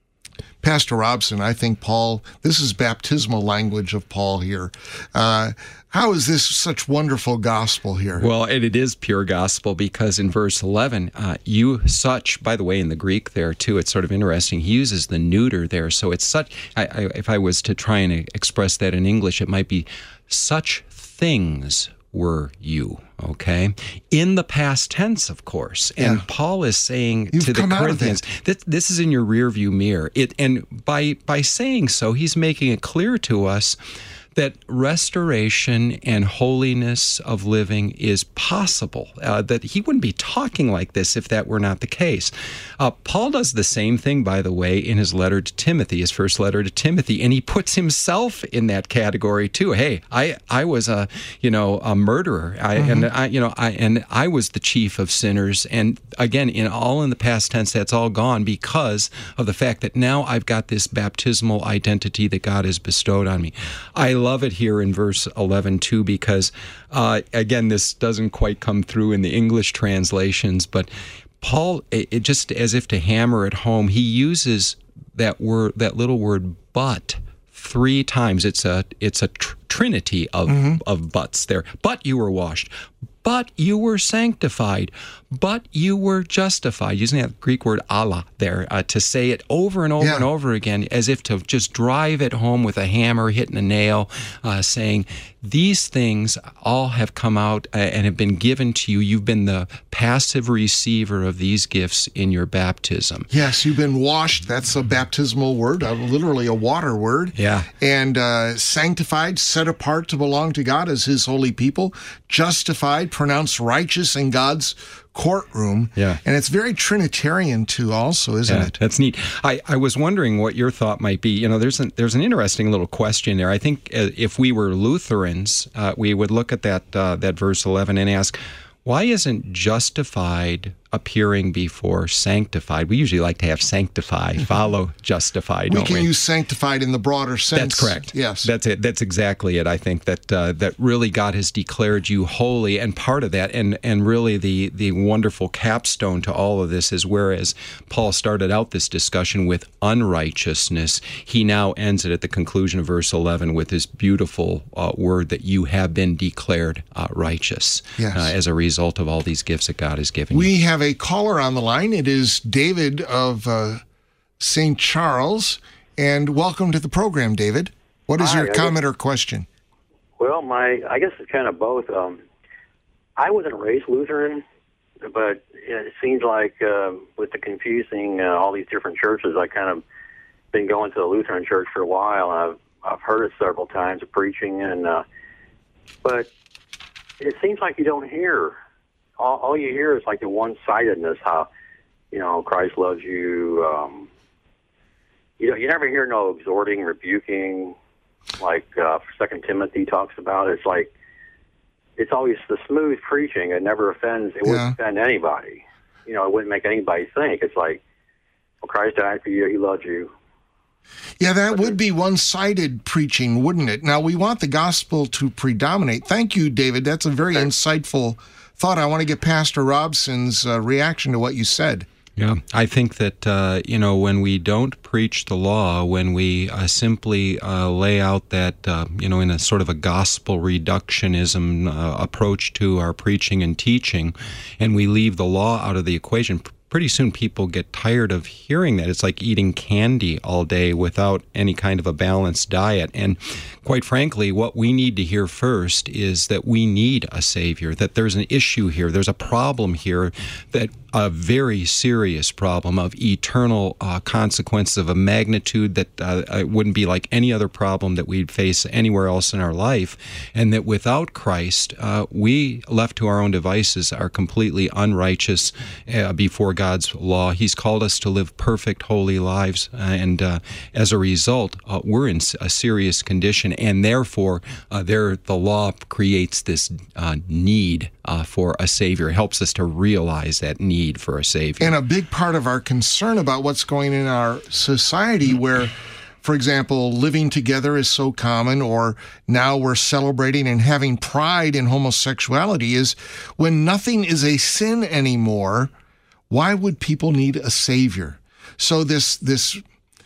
Pastor Robson, I think Paul, this is baptismal language of Paul here. Uh, how is this such wonderful gospel here? Well, and it is pure gospel because in verse eleven, uh, you such, by the way, in the Greek there too, it's sort of interesting. He uses the neuter there. So it's such, I, I, if I was to try and express that in English, it might be such things were you, okay? In the past tense, of course. And yeah. Paul is saying You've to the Corinthians, that this is in your rearview mirror. It, and by by saying so, he's making it clear to us that restoration and holiness of living is possible, uh, that he wouldn't be talking like this if that were not the case. Uh, Paul does the same thing, by the way, in his letter to Timothy, his first letter to Timothy, and he puts himself in that category too. Hey, I, I was a, you know, a murderer, I, mm-hmm. and I, you know, I, and I was the chief of sinners. And again, in all in the past tense, that's all gone because of the fact that now I've got this baptismal identity that God has bestowed on me. I love it here in verse eleven too, because uh, again, this doesn't quite come through in the English translations, but Paul, it, it just as if to hammer it home, he uses that word, that little word, but, three times. It's a it's a tr- trinity of mm-hmm. of buts there. But you were washed. But you were sanctified. But you were justified. Using that Greek word "alla" there uh, to say it over and over yeah. and over again, as if to just drive it home with a hammer, hitting a nail, uh, saying, these things all have come out uh, and have been given to you. You've been the passive receiver of these gifts in your baptism. Yes, you've been washed. That's a baptismal word, uh, literally a water word. Yeah. And uh, sanctified, set apart to belong to God as his holy people, justified, pronounced righteous in God's courtroom. Yeah. And it's very Trinitarian too also, isn't yeah, it? That's neat. I, I was wondering what your thought might be. You know, there's an, there's an interesting little question there. I think uh, if we were Lutherans, uh, we would look at that uh, that verse eleven and ask, why isn't justified appearing before sanctified? We usually like to have sanctify, follow justified. We don't can we? use sanctified in the broader sense. That's correct. Yes. That's it. That's exactly it. I think that uh, that really God has declared you holy, and part of that, and and really the the wonderful capstone to all of this is whereas Paul started out this discussion with unrighteousness, he now ends it at the conclusion of verse eleven with this beautiful uh, word that you have been declared uh, righteous yes. uh, as a result of all these gifts that God has given we you. We have a caller on the line. It is David of uh, Saint Charles, and welcome to the program, David. What is Hi, your I comment guess, or question? Well, my I guess it's kind of both. Um, I wasn't raised Lutheran, but it seems like uh, with the confusing uh, all these different churches, I kind of been going to the Lutheran church for a while. I've I've heard it several times of preaching, and uh, but it seems like you don't hear. All, all you hear is like the one-sidedness, how, you know, Christ loves you. Um, you know, you never hear no exhorting, rebuking, like uh, Second Timothy talks about. It's like, it's always the smooth preaching. It never offends, it yeah. wouldn't offend anybody. You know, it wouldn't make anybody think. It's like, well, Christ died for you, he loved you. Yeah, that would be one-sided preaching, wouldn't it? Now, we want the gospel to predominate. Thank you, David. That's a very insightful thought. I want to get Pastor Robson's uh, reaction to what you said. Yeah, I think that, uh, you know, when we don't preach the law, when we uh, simply uh, lay out that, uh, you know, in a sort of a gospel reductionism uh, approach to our preaching and teaching, and we leave the law out of the equation, pretty soon people get tired of hearing that. It's like eating candy all day without any kind of a balanced diet. And quite frankly, what we need to hear first is that we need a Savior, that there's an issue here, there's a problem here, that a very serious problem of eternal uh, consequences of a magnitude that uh, it wouldn't be like any other problem that we'd face anywhere else in our life, and that without Christ, uh, we, left to our own devices, are completely unrighteous uh, before God's law. He's called us to live perfect, holy lives, uh, and uh, as a result, uh, we're in a serious condition, and therefore, uh, there the law creates this uh, need uh, for a Savior. It helps us to realize that need for a Savior. And a big part of our concern about what's going in our society where, for example, living together is so common, or now we're celebrating and having pride in homosexuality, is when nothing is a sin anymore, why would people need a Savior? So this this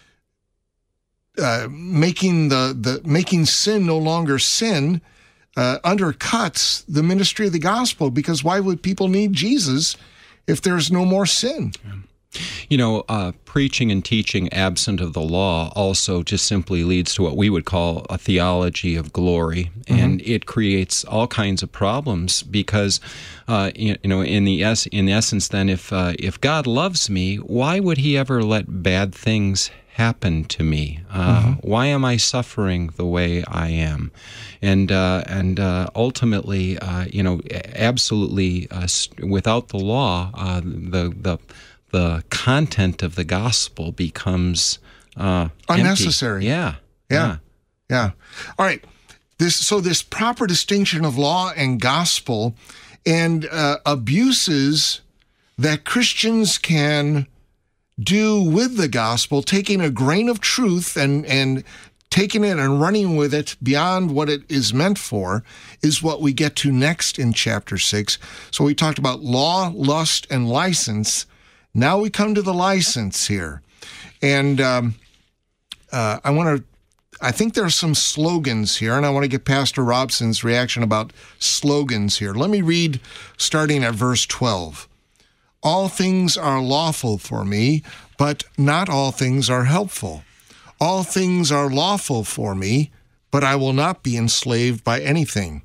uh, making the, the making sin no longer sin uh, undercuts the ministry of the gospel, because why would people need Jesus if there's no more sin? You know, uh, preaching and teaching absent of the law also just simply leads to what we would call a theology of glory, mm-hmm. and it creates all kinds of problems because, uh, you, you know, in the es- in essence, then, if uh, if God loves me, why would He ever let bad things happen to me? Uh, mm-hmm. Why am I suffering the way I am? And uh, and uh, ultimately, uh, you know, absolutely, uh, without the law, uh, the the the content of the gospel becomes uh, unnecessary. Empty. Yeah, yeah, yeah. All right. This so this proper distinction of law and gospel, and uh, abuses that Christians can do with the gospel, taking a grain of truth and and taking it and running with it beyond what it is meant for, is what we get to next in chapter six. So we talked about law, lust, and license. Now we come to the license here. And um, uh, I want to, I think there are some slogans here, and I want to get Pastor Robson's reaction about slogans here. Let me read starting at verse twelve. All things are lawful for me, but not all things are helpful. All things are lawful for me, but I will not be enslaved by anything.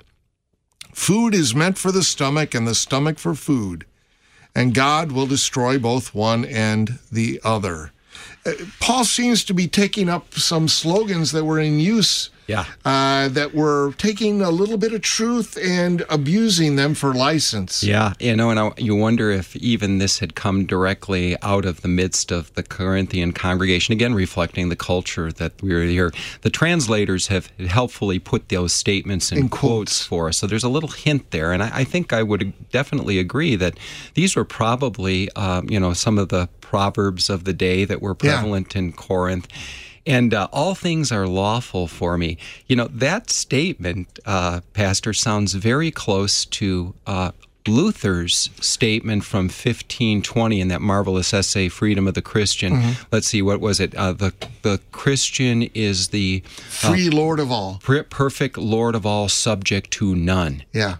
Food is meant for the stomach, and the stomach for food, and God will destroy both one and the other. Uh, Paul seems to be taking up some slogans that were in use, yeah, uh, that were taking a little bit of truth and abusing them for license. Yeah, you know, and I, you wonder if even this had come directly out of the midst of the Corinthian congregation, again, reflecting the culture that we were here. The translators have helpfully put those statements in, in quotes. quotes for us, so there's a little hint there, and I, I think I would definitely agree that these were probably, um, you know, some of the proverbs of the day that were prevalent yeah. in Corinth. And uh, all things are lawful for me. You know, that statement, uh, Pastor, sounds very close to uh, Luther's statement from fifteen twenty in that marvelous essay, Freedom of the Christian. Mm-hmm. Let's see, what was it? Uh, the the Christian is the uh, free Lord of all. Perfect Lord of all, subject to none. Yeah.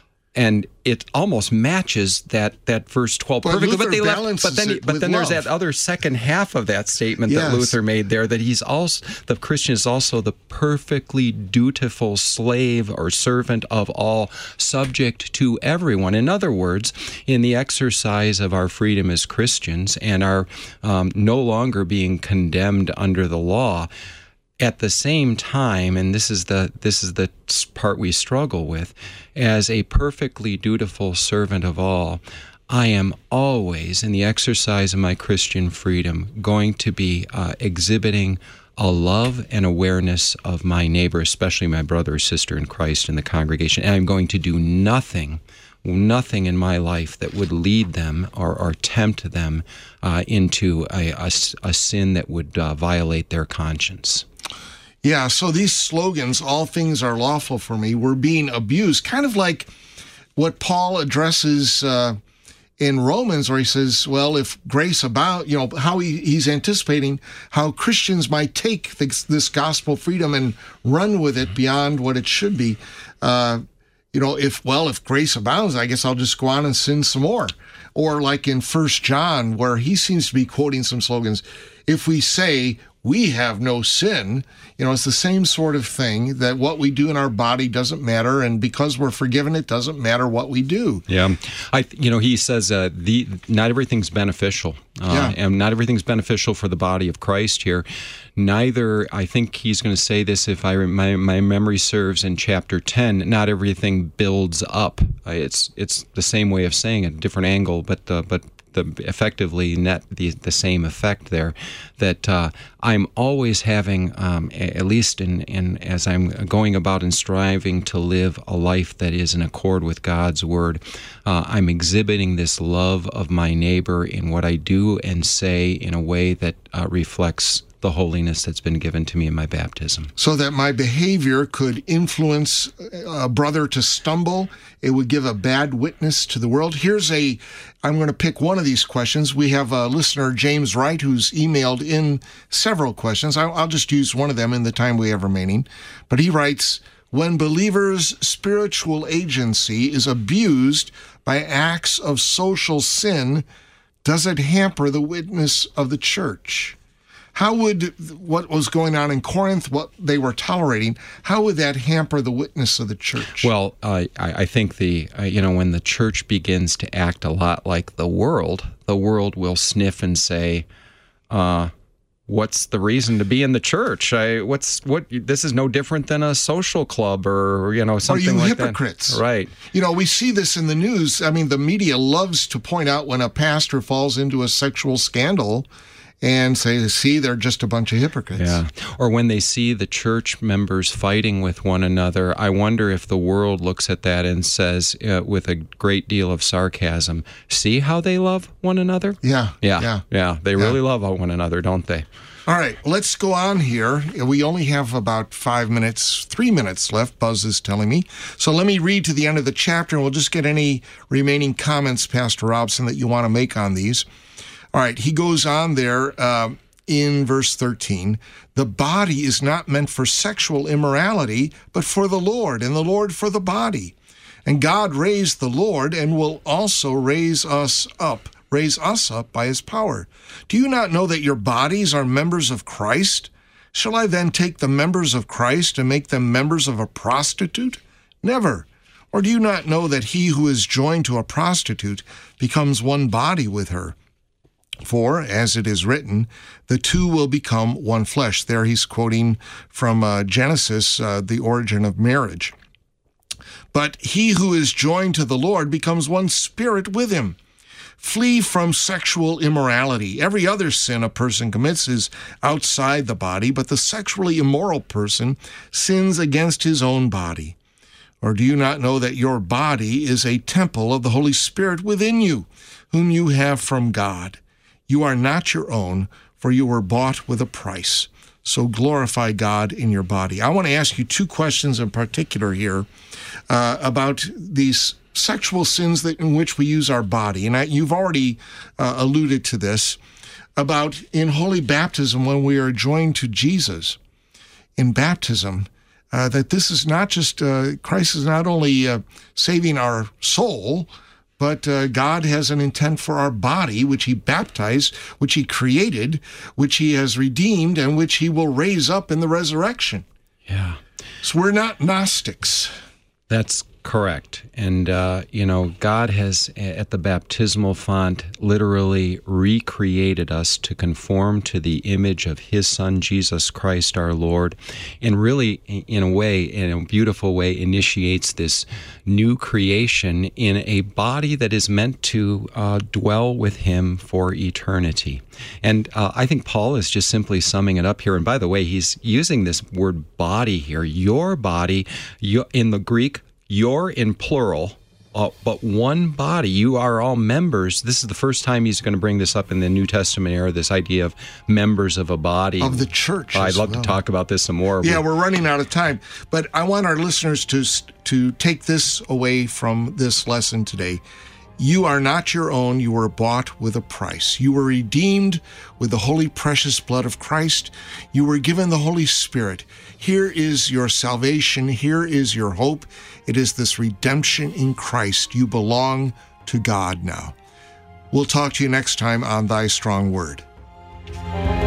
And it almost matches that, that verse twelve but perfectly. Luther but they left, but then, but then there's love. that other second half of that statement yes. that Luther made there, that he's also, the Christian is also the perfectly dutiful slave or servant of all, subject to everyone. In other words, in the exercise of our freedom as Christians and our um, no longer being condemned under the law, at the same time, and this is the this is the part we struggle with, as a perfectly dutiful servant of all, I am always, in the exercise of my Christian freedom, going to be uh, exhibiting a love and awareness of my neighbor, especially my brother or sister in Christ in the congregation. And I'm going to do nothing nothing in my life that would lead them or, or tempt them uh, into a, a, a sin that would uh, violate their conscience. Yeah, so these slogans, all things are lawful for me, were being abused, kind of like what Paul addresses uh, in Romans, where he says, well, if grace abound, you know, how he, he's anticipating how Christians might take this, this gospel freedom and run with it beyond what it should be. Uh, you know, if, well, if grace abounds, I guess I'll just go on and sin some more. Or like in First John, where he seems to be quoting some slogans, if we say we have no sin, you know, it's the same sort of thing, that what we do in our body doesn't matter, and because we're forgiven, it doesn't matter what we do. Yeah. I, you know, he says uh, the not everything's beneficial, uh, yeah. and not everything's beneficial for the body of Christ here. Neither, I think he's going to say this, if I my, my memory serves, in chapter ten, not everything builds up. Uh, it's it's the same way of saying it, different angle, but uh, but the, effectively net the, the same effect there, that uh, I'm always having, um, at least in, in as I'm going about and striving to live a life that is in accord with God's Word, uh, I'm exhibiting this love of my neighbor in what I do and say in a way that uh, reflects the holiness that's been given to me in my baptism. So that my behavior could influence a brother to stumble. It would give a bad witness to the world. Here's a, I'm going to pick one of these questions. We have a listener, James Wright, who's emailed in several questions. I'll, I'll just use one of them in the time we have remaining. But he writes, when believers' spiritual agency is abused by acts of social sin, does it hamper the witness of the church? How would what was going on in Corinth, what they were tolerating, how would that hamper the witness of the church? Well, uh, I, I think the uh, you know when the church begins to act a lot like the world, the world will sniff and say, uh, "What's the reason to be in the church? I, what's what? This is no different than a social club, or you know something Are you like hypocrites? that." Right. You know, we see this in the news. I mean, the media loves to point out when a pastor falls into a sexual scandal and say, see, they're just a bunch of hypocrites. Yeah. Or when they see the church members fighting with one another, I wonder if the world looks at that and says, uh, with a great deal of sarcasm, see how they love one another? Yeah. Yeah. Yeah. Yeah. They yeah. really love one another, don't they? All right, let's go on here. We only have about five minutes, three minutes left, Buzz is telling me. So let me read to the end of the chapter, and we'll just get any remaining comments, Pastor Robson, that you want to make on these. All right, he goes on there uh, in verse thirteen. The body is not meant for sexual immorality, but for the Lord, and the Lord for the body. And God raised the Lord and will also raise us up, raise us up by his power. Do you not know that your bodies are members of Christ? Shall I then take the members of Christ and make them members of a prostitute? Never. Or do you not know that he who is joined to a prostitute becomes one body with her? For, as it is written, the two will become one flesh. There he's quoting from uh, Genesis, uh, the origin of marriage. But he who is joined to the Lord becomes one spirit with him. Flee from sexual immorality. Every other sin a person commits is outside the body, but the sexually immoral person sins against his own body. Or do you not know that your body is a temple of the Holy Spirit within you, whom you have from God? You are not your own, for you were bought with a price. So glorify God in your body. I want to ask you two questions in particular here uh, about these sexual sins that in which we use our body. And I, you've already uh, alluded to this, about in holy baptism when we are joined to Jesus in baptism, uh, that this is not just, uh, Christ is not only uh, saving our soul, but uh, God has an intent for our body, which he baptized, which he created, which he has redeemed, and which he will raise up in the resurrection. Yeah. So we're not Gnostics. That's correct. And, uh, you know, God has, at the baptismal font, literally recreated us to conform to the image of his Son, Jesus Christ, our Lord, and really, in a way, in a beautiful way, initiates this new creation in a body that is meant to uh, dwell with him for eternity. And uh, I think Paul is just simply summing it up here. And by the way, he's using this word body here. Your body, your, in the Greek, you're in plural, uh, but one body. You are all members. This is the first time he's going to bring this up in the New Testament era, this idea of members of a body. Of the church. Uh, I'd love well. to talk about this some more. Yeah, we're running out of time. But I want our listeners to to take this away from this lesson today. You are not your own. You were bought with a price. You were redeemed with the holy, precious blood of Christ. You were given the Holy Spirit. Here is your salvation. Here is your hope. It is this redemption in Christ. You belong to God now. We'll talk to you next time on Thy Strong Word.